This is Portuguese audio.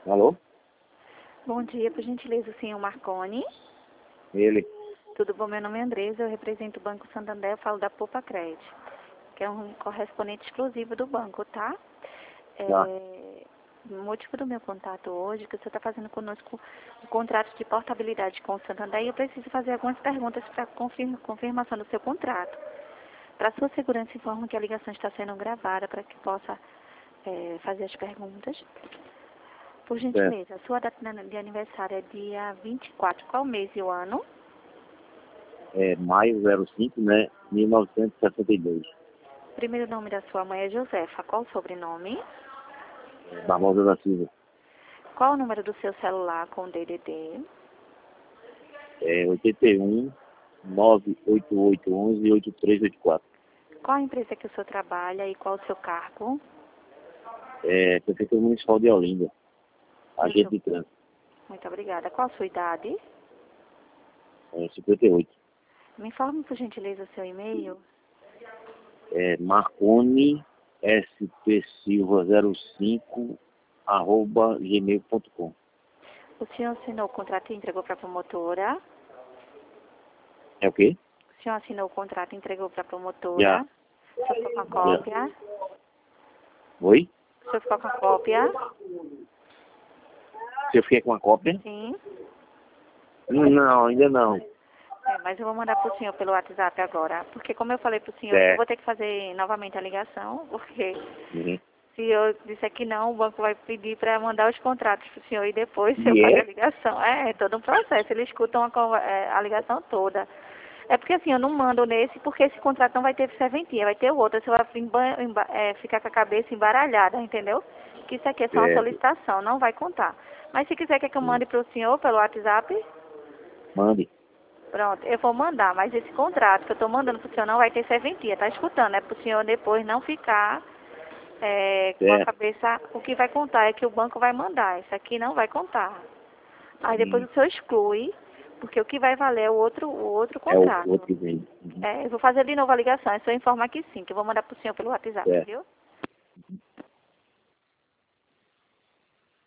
Alô? Bom dia, por gentileza, o senhor Marconi. Ele. Tudo bom? Meu nome é Andresa, eu represento o Banco Santander, eu falo da Poupa Crédito, que é um correspondente exclusivo do banco, tá? Tá. O motivo do meu contato hoje é que o senhor está fazendo conosco um contrato de portabilidade com o Santander e eu preciso fazer algumas perguntas para confirmação do seu contrato. Para sua segurança, informo que a ligação está sendo gravada para que possa fazer as perguntas. Por Certo. gentileza, a sua data de aniversário é dia 24, qual mês e o ano? É maio 05, né? 1962. O primeiro nome da sua mãe é Josefa, qual o sobrenome? Barbosa da Silva. Qual o número do seu celular com DDD? 81 98811 8384. Qual a empresa que o senhor trabalha e qual o seu cargo? Prefeitura Municipal de Olinda. Agente Muito, de trânsito. muito obrigada. Qual a sua idade? 58. Me informe, por gentileza, o seu e-mail. Marconi SP Silva 05 @gmail.com. O senhor assinou o contrato e entregou para a promotora? É o quê? O senhor assinou o contrato e entregou para a promotora? Já. O senhor ficou com a Já. cópia? Oi? O senhor ficou com a cópia? Se eu fiquei com a cópia? Sim. Não, ainda não. Mas eu vou mandar para o senhor pelo WhatsApp agora. Porque como eu falei para o senhor, eu Certo. vou ter que fazer novamente a ligação, porque Uhum. se eu disser que não, o banco vai pedir para mandar os contratos para o senhor e depois eu E fazer a é? ligação. É todo um processo, eles escutam a ligação toda. É porque assim, eu não mando nesse, porque esse contrato não vai ter serventia, vai ter o outro. Você vai ficar com a cabeça embaralhada, entendeu? Que isso aqui é só uma Certo. solicitação, não vai contar. Mas se quiser que eu mande para o senhor pelo WhatsApp, Mande. pronto, eu vou mandar. Mas esse contrato que eu estou mandando para o senhor não vai ter serventia, tá escutando? É para o senhor depois não ficar com a Certo. cabeça, o que vai contar é que o banco vai mandar, isso aqui não vai contar. Aí depois Hum. o senhor exclui, porque o que vai valer é o outro É o outro contrato. que vem. Uhum. Eu vou fazer de novo a ligação, é só informar que sim, que eu vou mandar para o senhor pelo WhatsApp, Certo. viu?